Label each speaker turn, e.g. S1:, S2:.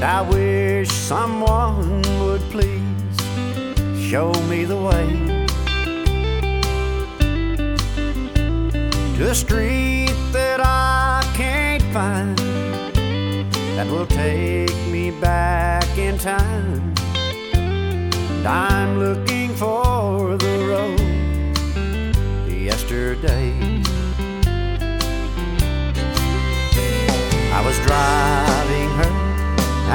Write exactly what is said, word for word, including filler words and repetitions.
S1: I wish someone would please show me the way to a street that I can't find, that will take me back in time. And I'm looking for the road to yesterday. I was driving